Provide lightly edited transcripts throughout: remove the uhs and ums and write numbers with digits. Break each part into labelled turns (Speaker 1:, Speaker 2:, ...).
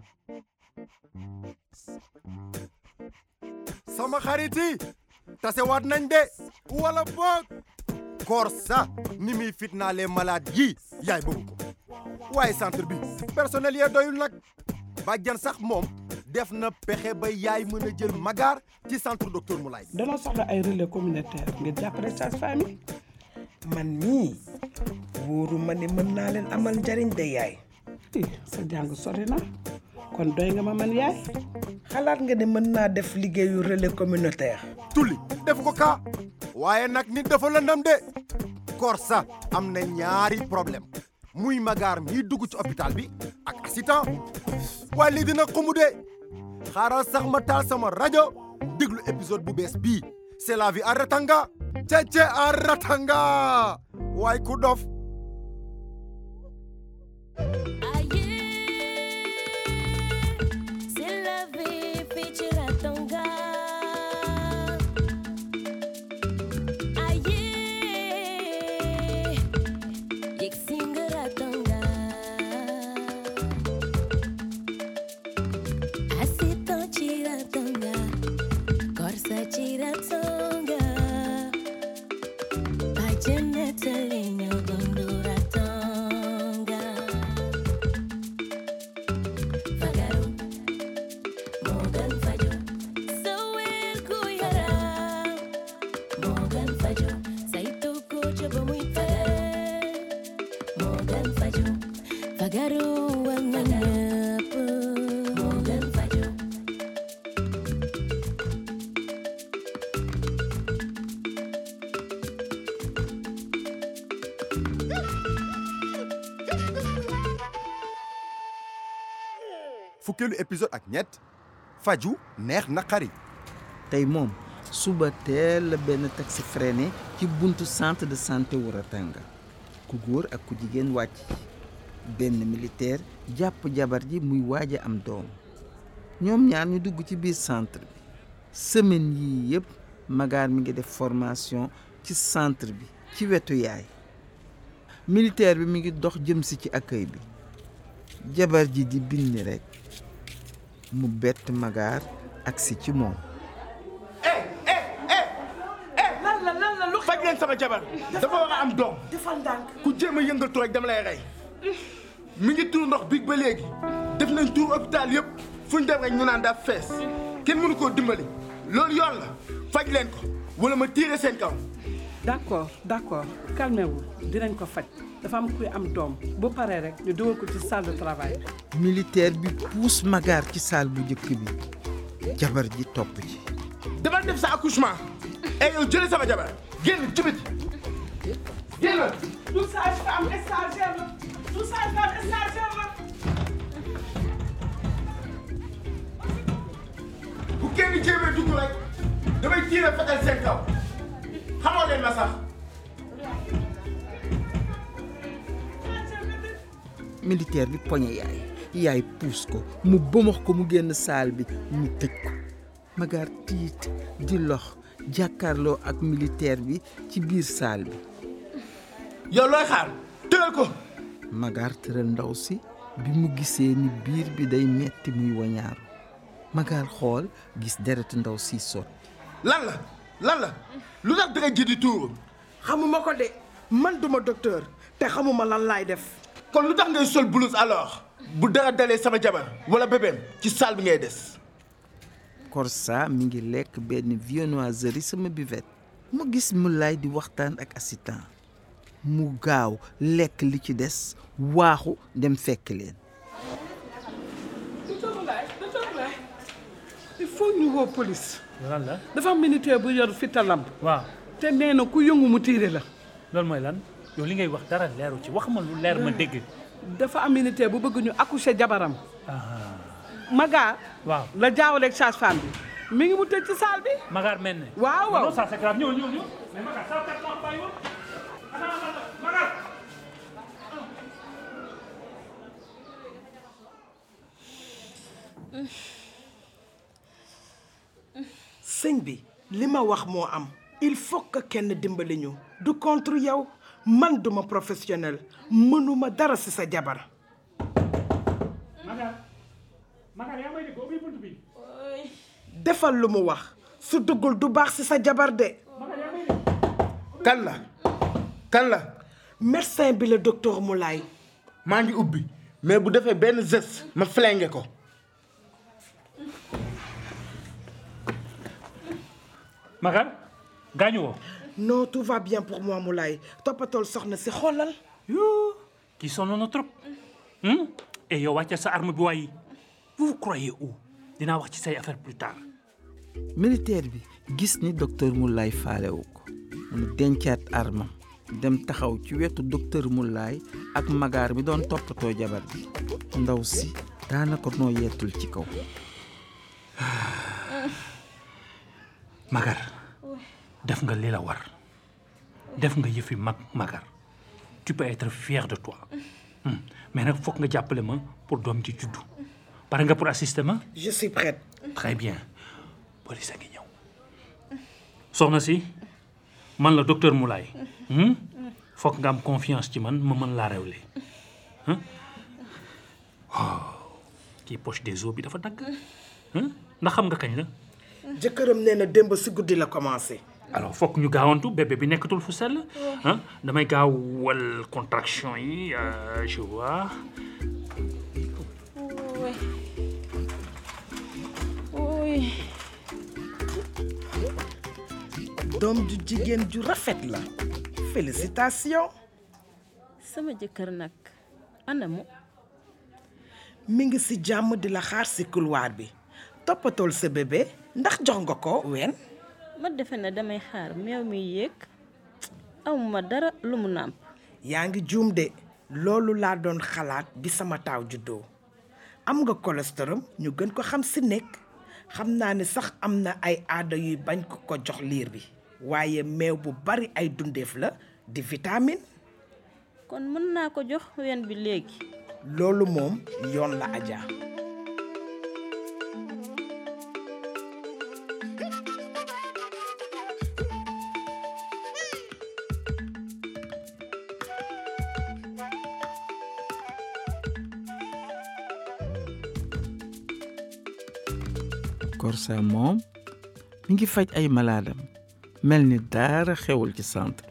Speaker 1: sama xarit yi tasewaat nañ de wala boog Korsa ni muy fitnaalee malade yi yaay bëgg ko waaye centre bi personnel yee doyul nag bàjjan sax moom def na pexe ba yaay mën a jël Magar ci centre docteur Moulay.
Speaker 2: danoo soxla ay relais communautaire ngir jàppale sage-femme yi.
Speaker 3: man mii wóoru ma ne mën naa leen amal njariñ de yaay.
Speaker 2: sa jàng sori na kon doy nga ma man yaay.
Speaker 3: xalaat nga ne mën naa def liggéeyu relais communautaire.
Speaker 1: tulli def ko kaa waaye nag nit dafa lëndam de Korsa am na ñaari problème muy Magar mii dugg ci hôpital bi ak assistant waaye lii dina xumu de xaaral sax ma taal sama rajo déglu épisode bu bees bii c'est la vie à Ratanga cece à Ratanga waaye ku dof fukkeelu épisode ak ñett faju neex naqari
Speaker 4: tey moom suba teel la benn taxi freiné ci buntu centre de santé wu Ratanga ku góor ak ku jigéen wàcc benn militaire jàpp jabar ji muy waaj a am doom ñoom ñaar ñu dugg ci biir centre bi semaine yii yëpp Magar mi ngi def formation ci centre bi ci wetu yaay militaire bi mi ngi dox jëm si ci accueil bi jabar ji di bind rek mu bett Magar agsi ci moom.
Speaker 5: lan la lu faj leen sama jabar dafa war a am doom.
Speaker 3: defal ndànk
Speaker 5: ku jéem a yëngatu rek dama lay rey. mi ngi tuur ndox big ba léegi def nañ tuur hôpital yëpp fu ñu dem rek ñu naan daaf fees kenn mënu koo dimbali loolu yoon la faj leen ko wala ma tiire seen kaw.
Speaker 2: d'accord calmez-vous dinañ ko faj dafa am kuy am doom bu paree rek ñu dugal ko ci salle de travail.
Speaker 4: militaire bi pousse Magar ci salle bu njëkk bi jabar ji topp ci.
Speaker 5: dama def sa accouchement et yow jëlee sama jabar génn ci biti génn.
Speaker 2: tout sage-femme stagiaire la tout sage-femme stagiaire la.
Speaker 5: bu kenn jéemee dugg rek damay tiire fetal seen kaw xamoo leen ma sax.
Speaker 4: militaire bi poñe yaay puus ko mu bëmax ko mu génn saal bi ñu tëj ko Magar tiit di lox jàkkaarloo ak militaire bi ci biir saal bi.
Speaker 5: yow looy xaar tëral ko.
Speaker 4: Magar tëral ndaw si bi mu gisee ni biir bi day metti muy wañaaru Magar xool gis deretu ndaw si sotti.
Speaker 5: lan la lu tax danga ji di tuuru.
Speaker 3: xamuma ko de man duma docteur te xamuma lan laay def.
Speaker 5: kon lu tax ngay sol blouse alors bu dara dalee sama jabar wala bébéem ci salle bi ngay des.
Speaker 4: Korsa mi ngi lekk benn viennoiserie sama buvette mu gis Moulay di waxtaan ak assistant mu gaaw lekk li ci des waaxu dem fekk leen.
Speaker 2: il faut ñu woo police.
Speaker 6: lan la.
Speaker 2: dafa am militaire bu yor fitalam.
Speaker 6: waaw
Speaker 2: te nee na ku yëngu mu tiire la.
Speaker 6: loolu mooy lan yow li ngay wax dara leeru ci wax ma lu leer ma dégg.
Speaker 2: dafa am militaire bu bëgg ñu accoucher jabaram. Magar.
Speaker 6: waaw
Speaker 2: la jaawaleeg sage-femme bi mi ngi mu tëj ci salle bi.
Speaker 6: Magar mel ne.
Speaker 2: waaw
Speaker 6: non ça c'est grave ñëw mais Magar ça fait temps bàyyi woon Magar.
Speaker 3: sëñ bi li ma wax moo am il faut que kenn dimbali ñu du contre yow man duma professionnel mënuma dara ci sa jabar.
Speaker 6: Magar yaa may dégg ubbi buntu bi.
Speaker 3: defal lu mu wax su duggul du baax ci sa jabar de.
Speaker 6: Magar yaa may dégg.
Speaker 5: kan la
Speaker 3: médecin bi la docteur Moulay.
Speaker 5: maa ngi ubbi mais bu defee benn geste ma flingué ko.
Speaker 6: Magar gaañu woo.
Speaker 3: non tout va bien pour moi Moulay toppatool soxna si xoolal.
Speaker 6: yoo kii sonn na trop. et yow wàccal sa arme bi waaye vous croyez où dinaa wax ci say affaire plus tard.
Speaker 4: militaire bi gis ni docteur Moulay faalewu ko mu dencaat armam dem taxaw ci wetu docteur Moulay ak Magar bi doon toppatoo jabar bi ndaw si daanaka noo yeetul ci kaw.
Speaker 6: Magar def nga li la war def nga yëfi Magar tu peux être fier de toi mais nag foog nga jàppale ma pour doom ci juddu pare nga pour assister ma.
Speaker 3: je suis prête.
Speaker 6: très bien police a ngi ñëw soxna si man la docteur Moulay foog nga am confiance ci man ma mën laa rewle kii poche des os bi dafa dagg ndax xam nga kañ la.
Speaker 3: jëkkëram nee na démb si guddi la commencé.
Speaker 6: alors foog ñu gaawantu bébé bi nekkatul fu sell damay gaawal contraction yi je vois.
Speaker 7: oui.
Speaker 3: doom ju jigéen ju rafet la. félicitations.
Speaker 7: sama jëkkër nag anamu.
Speaker 3: mi ngi ci jàmm di la xaar ci couloir bi toppatool sa bébé ndax jox nga ko ween.
Speaker 7: ma defe ne damay xaar meew mi yéeg amuma dara lu mu nàmp.
Speaker 3: yaa ngi juum de loolu laa doon xalaat bi sama taaw juddoo am nga cholestérol ñu gën ko xam ci nekk xam naa ne sax am na ay aada yuy bañ ko jox liir bi waaye meew bu bari ay dundeef la di vitamine.
Speaker 7: kon mën naa ko jox ween bi léegi.
Speaker 3: loolu moom yoon la Adja.
Speaker 4: Korsa moom mi ngi faj ay malaadam mel ni dara xewul ci centre.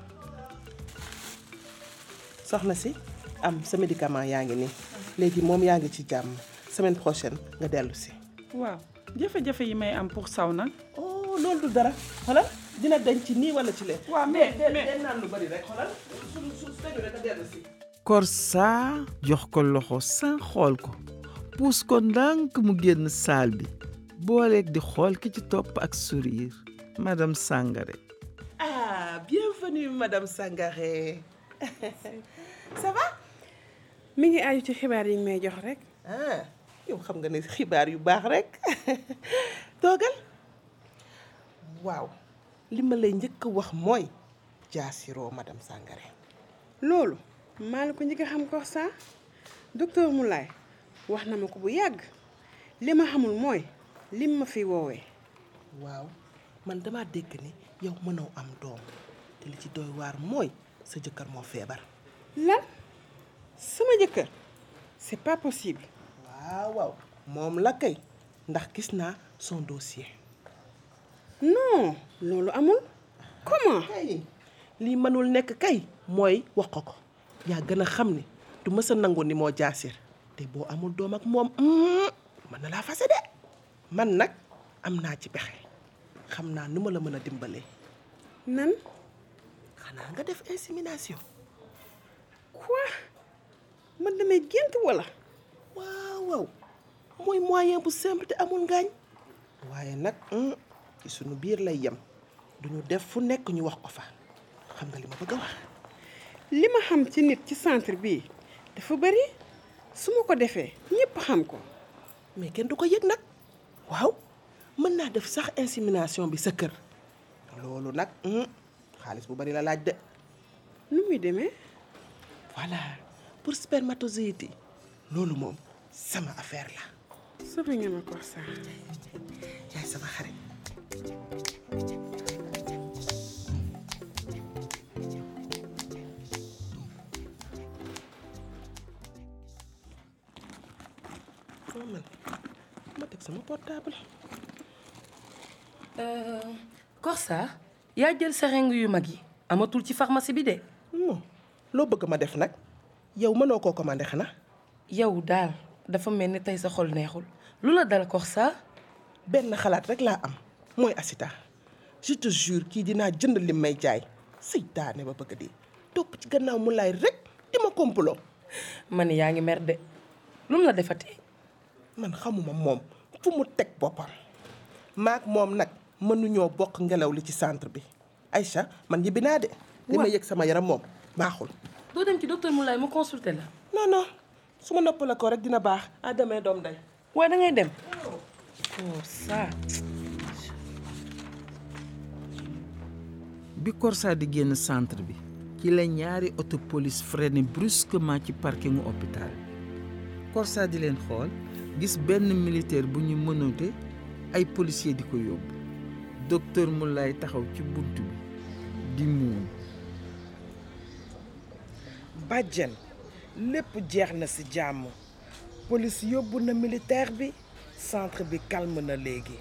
Speaker 8: soxna si am sa médicament yaa ngi nii léegi moom yaa ngi ci jàmm semaine prochaine nga dellu si.
Speaker 2: waaw jafe-jafe yi may am pour saw nag.
Speaker 8: oh loolu du dara xoolal dina dañ ci nii wala ci leen.
Speaker 2: waaw mais
Speaker 8: den naan lu bari rek xoolal su dañu rek nga dellu si.
Speaker 4: Korsa jox ko loxo sans xool ko puus ko ndànk mu génn saal bi booleeg di xool ki ci topp ak sourire madame Sangaré.
Speaker 8: ah bienvenue madame Sangaré. ça va.
Speaker 9: mi ngi aju ci xibaar yi may jox rek.
Speaker 8: ah yow xam nga ne xibaar yu baax rek toogal. waaw li ma lay njëkk a wax mooy jaasiroo madame Sangaré.
Speaker 9: loolu maa la ko njëkk a xam ko sax docteur Moulay wax na ma ko bu yàgg li ma xamul mooy lim ma fi woowee.
Speaker 8: waaw man dama dégg ni yow mënoo am doom te li ci doy waar mooy sa jëkkër moo feebar.
Speaker 9: lan sama jëkkër c'est pas possible.
Speaker 8: waaw moom la kay ndax gis naa son dossier.
Speaker 9: non loolu amul. comment.
Speaker 8: kay lii mënul nekk kay mooy wax ko yaa gën a xam ni du mës a nangu ni moo jaasir te boo amul doom ak moom mën na laa fase de. man nag am naa ci pexe xam naa nu ma la mën a dimbalee.
Speaker 9: nan.
Speaker 8: xanaa nga def insémination.
Speaker 9: quoi man damay gént wala.
Speaker 8: waaw mooy moyen bu simple te amul ngaañ. waaye nag ci sunu biir lay yem duñu def fu nekk ñu wax ko fa xam nga li ma bëgg a wax.
Speaker 9: li ma xam ci nit ci centre bii dafa bari su ma ko defee ñépp xam ko.
Speaker 8: mais kenn du ko yëg nag. waaw mën naa def sax insémination bi sa kër loolu nag xaalis bu bari la laaj de.
Speaker 9: nu muy demee.
Speaker 8: voilà pour spermatozoïde yi loolu moom sama affaire la.
Speaker 9: sori nga ma ko sax.
Speaker 8: yaay sama xarit. man ma teg sama portable.
Speaker 10: Corsa yaa jël seringue yu mag yi amatul ci pharmacie bi de.
Speaker 8: loo bëgg ma def nag yow mënoo koo commandé xanaa.
Speaker 10: yow daal dafa mel ni tey sa xol neexul lu la dal Corsa.
Speaker 8: benn xalaat rek laa am mooy Asita je te jure kii dinaa jënd lim may jaay seytaane ba bëgg di topp ci gannaaw mu laay rek di ma complot.
Speaker 10: man yaa ngi mer de lu mu la defati.
Speaker 8: man xamuma moom fu mu teg boppam maak moom nag mënuñoo bokk ngelaw li ci centre bi Aïcha man yibbi naa de. li ma yëg sama yaram moom baaxul.
Speaker 10: doo dem ci docteur Moulay mu consulter la.
Speaker 8: non su ma noppala ko rek dina baax. à demain doom day.
Speaker 10: waaye da ngay dem. Corsa.
Speaker 4: bi Corsa di génn centre bi ci la ñaari auto police freiné brusquement ci parkingu hôpital Corsa di leen xool gis benn militaire bu ñu menotté ay policier di ko yóbbu docteur Moulay taxaw ci bunt bi di muuñ.
Speaker 3: bàjjen lépp jeex na ci jàmm police yóbbu na militaire bi centre bi calme na léegi.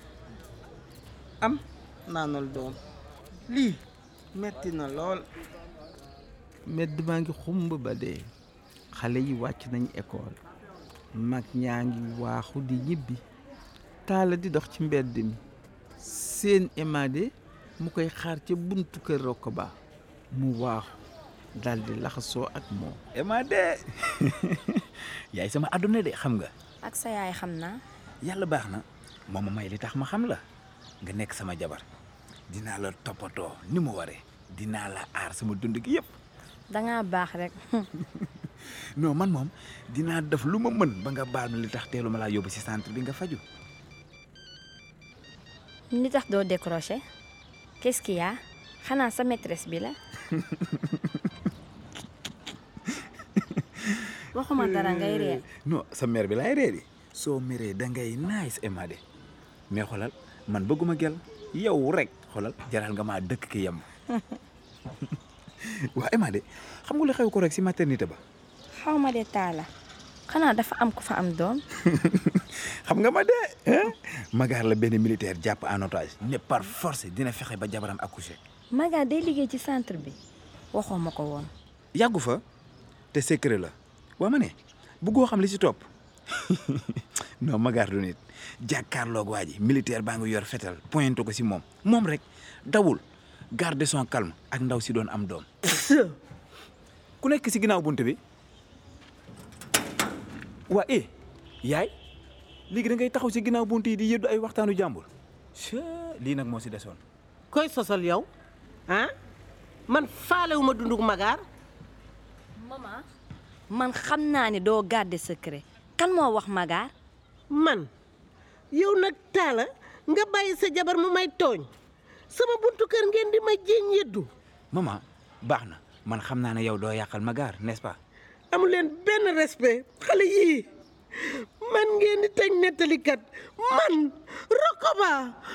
Speaker 4: am naanal doom lii metti na lool. mbedd maa ngi xumb ba dee xale yi wàcc nañ école mag ñaa ngi waaxu di ñibbi Taala di dox ci mbedd mi seen Emade mu koy xaar ca buntu kër Rokoba mu waaxu daldi laxasoo ak moom.
Speaker 11: Emade yaay sama àdduna de xam nga.
Speaker 12: ak sa yaay xam naa.
Speaker 11: yàlla baax na moom ma may li tax ma xam la nga nekk sama jabar dinaa la toppatoo ni mu waree dinaa la aar sama dund gi yëpp.
Speaker 12: dangaa baax rek.
Speaker 11: non man moom dinaa def lu ma mën ba nga baal ma li tax teelu ma laa yóbbu ci centre bi nga faju.
Speaker 12: li tax doo décrocher qu'est-ce qu'il y a xanaa sa maîtresse bi la. waxuma dara ngay ree.
Speaker 11: non sa mère bi laay ree di soo meree da ngay nice Emade mais xoolal man bëgguma gel yow rek xoolal jaral nga maa dëkk ki yem. waa Emade xam nga lu xew ko rek ci maternité ba.
Speaker 12: xaw ma de Taala xanaa dafa am ku fa am doom.
Speaker 11: xam nga ma de Magar la benn militaire jàpp en otage ne par force dina fexe ba jabaram accoucher.
Speaker 12: Magar day liggéey ci centre bi waxoo ma ko woon.
Speaker 11: yàggu fa te secret la waa ma ne bëggoo xam li ci topp non Magar du nit jàkkaarloog waa ji militaire baa ngi yor fetal pointé ko ci moom rek dawul garder son calme ak ndaw si doon am doom. ku nekk ci ginnaaw bunt bi waa yaay léegi da ngay taxaw ci ginnaaw bunt yi di yëddu ay waxtaanu jàmbur lii nag moo ci desoon.
Speaker 13: koy sosal yow man faalewuma dunduk Magar.
Speaker 12: maman man xam naa ne doo garder secret kan moo wax Magar.
Speaker 13: man yow nag Taala nga bàyyi sa jabar mu may tooñ sama buntu kër ngeen di ma jéñ yëddu.
Speaker 11: maman baax na man xam naa ne yow doo yàqal Magar n'est-ce pas.
Speaker 13: amu leen benn respect xale yii man ngeen di teg nettalikat man Rokoba.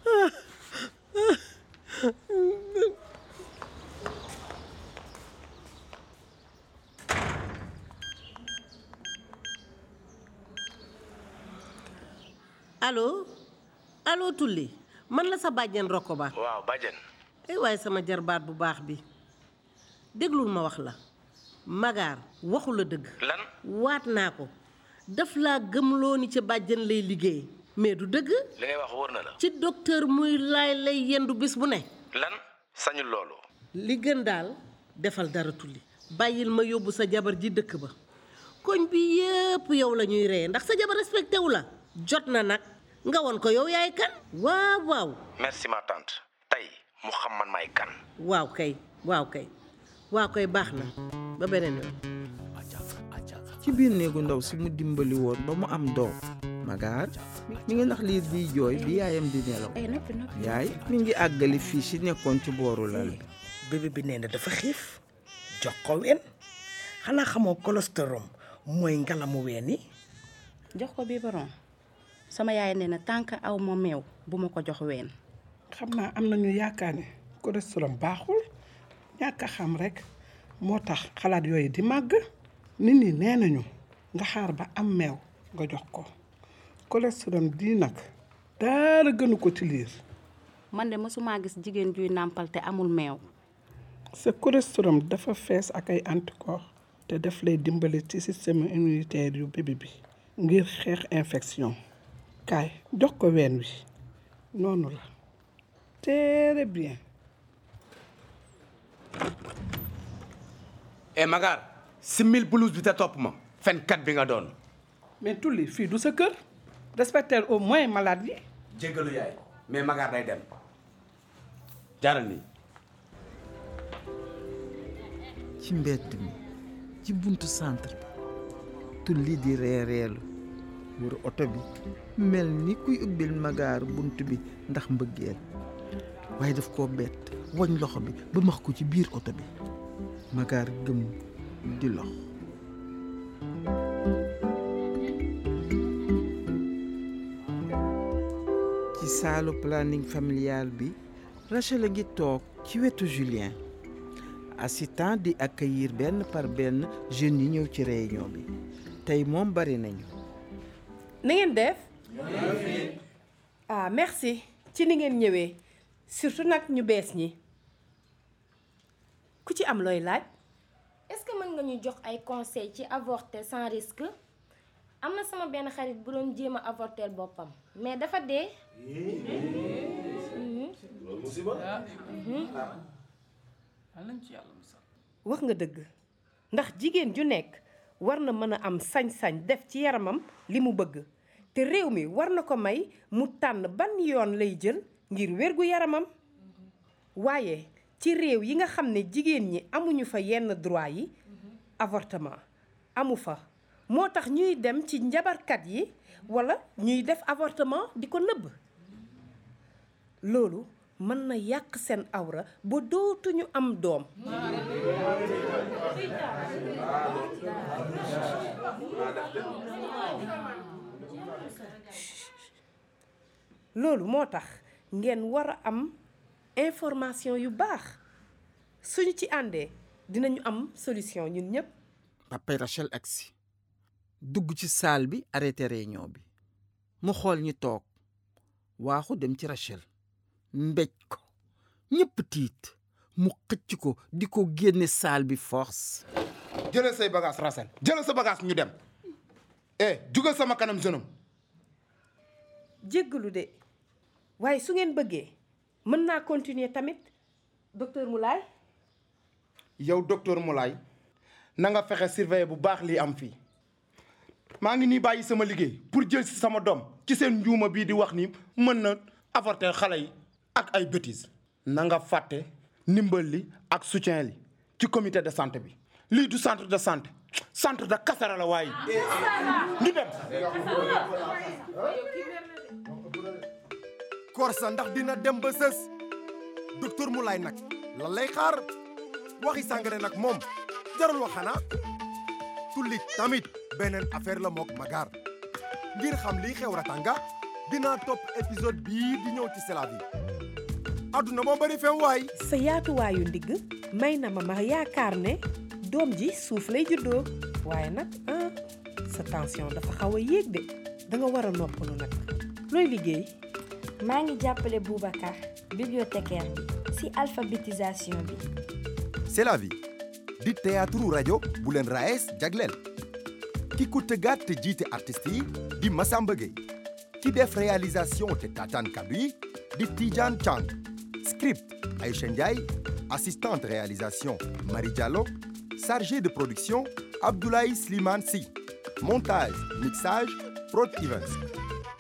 Speaker 13: allo Tulli man la sa bàjjen Rokoba.
Speaker 14: waaw bàjjen.
Speaker 13: waaye sama jarbaat bu baax bi déglul ma wax la Magar waxu la dëgg.
Speaker 14: lan
Speaker 13: waat naa ko daf laa gëmloo ni ca bàjjen lay liggéey mais du dëgg.
Speaker 14: li ngay wax wóor na la.
Speaker 13: ci docteur muy lay yendu bis bu ne.
Speaker 14: lan sañul loolu.
Speaker 13: li gën daal defal dara Tulli bàyyil ma yóbbu sa jabar ji dëkk ba koñ bi yëpp yow la ñuy ree ndax sa jabar respecté wu la jot na nag nga won ko yow yaay kan. waaw.
Speaker 14: merci ma tante tey mu xam man maay kan.
Speaker 13: waaw kay baax na ba beneen yoon.
Speaker 4: ci biir néegu ndaw si mu dimbali woon ba mu am doom Magar mi ngi nax liir biy jooy bi yaayam di nelaw. yaay mi ngi àggali fii si nekkoon ci booru lal bi.
Speaker 3: bébé bi nee na dafa xiif jox ko ween xanaa xamoo cholestérol mooy ngalamu ween yi.
Speaker 15: jox ko biberon sama yaay nee na tànk aw ma meew bu ma ko jox ween.
Speaker 2: xam naa am nañu yaakaar ne cholestérol baaxul ñàkk a xam rek moo tax xalaat yooyu di màgg nit ñi nee nañu nga xaar ba am meew nga jox ko cholestérol di nag dara gënu ko ci liir.
Speaker 15: man de mësuma gis jigéen juy nàmpal te amul meew.
Speaker 2: sa cholestérol dafa fees ak ay anticorps te daf lay dimbali ci système immunitaire yu bébé bi ngir xeex infection. kaay jox ko ween wi noonu la très bien.
Speaker 5: Magar simil blouse bi te topp ma fenkat bi nga doon.
Speaker 2: mais tulli fii du sa kër respecter au moins malade yi.
Speaker 5: jéggalu yaay mais Magar day dem jaaral nii.
Speaker 4: ci mbedd mi ci buntu centre bi tulli di reereelu wër oto bi mel ni kuy ubbil Magar bunt bi ndax mbëggeel waaye daf koo bett woñ loxo bi ba max ko ci biir oto bi Magar gëm di lox. ci saalu planning familial bi Rachel a ngi toog ci wetu Julien assistant di accueillir benn par benn jeunes yi ñëw ci réunion bi tey moom bari nañu.
Speaker 10: na ngeen def. ah merci ci ni ngeen ñëwee surtout nag ñu bees ñi ku ci am looy laaj.
Speaker 16: est-ce que mën nga ñu jox ay conseils ci avorter sans risque am na sama benn xarit bu doon jéem a avorter boppam mais dafa dee.
Speaker 17: loolu musiba.
Speaker 10: wax nga dëgg ndax jigéen ju nekk war na mën a am sañ-sañ def ci yaramam li mu bëgg te réew mi war na ko may mu tànn ban yoon lay jël ngir wérgu yaramam waaye ci réew yi nga xam ne jigéen ñi amuñu fa yenn droit yi avortement amu fa moo tax ñuy dem ci njabarkat yi walla ñuy def avortement di ko nëbb loolu mën na yàq seen awra ba dootuñu am doom. loolu moo tax ngeen war a am information yu baax suñu ci àndee dinañu am solution ñun ñëpp.
Speaker 4: Papa Rachel agsi dugg ci salle bi arrêté réunion bi mu xool ñi toog waaxu dem ci Rachel mbéj ko ñëpp tiit mu xëcc ko di ko génne salle bi force.
Speaker 5: jëlal say bagage Rachel jëlal sa bagage ñu dem jugal sama kanam jeune.
Speaker 10: jéggalu de waaye su ngeen bëggee mën naa continuer tamit docteur Moulay.
Speaker 5: yow docteur Moulay na nga fexe surveiller bu baax lii am fii maa ngi nii bàyyi sama liggéey pour jël si sama doom ci seen njuuma bii di wax ni mën na avorter xale yi ak ay bêtises. na nga fàtte ndimbal li ak soutien li ci comité de santé bi lii du centre de santé centre de kasara la waaye. ñu dem.
Speaker 1: Korsa ndax dina dem ba sës docteur Moulay nag lan lay xaar waxi Sangaré nag moom jarul wax xanaa tulli tamit beneen affaire la mook Magar ngir xam liy xew Ratanga dinaa topp épisode bii di ñëw ci C'est la vie adduna moo bari fen waay.
Speaker 10: sa yaatuwaayu ndigg may na ma yaakaar ne doom ji suuf lay juddoo waaye nag sa tension dafa xaw a yéeg de da nga war a noppalu nag looy liggéey.
Speaker 16: maa ngi jàppale Boubacar bibliothécaire bi ci alphabétisation bi.
Speaker 1: C'est la vie di théâtre rajo bu leen raes jagleel ki ko tëggaat te jiite artistes yi di Massamba Gueye ki def réalisation te taataan kaddu yi di Tidiane Chang script Aïcha Ndiaye assistante réalisation Marie Diallo chargé de production Abdoulaye Slimane Sy montage mixage Prod Events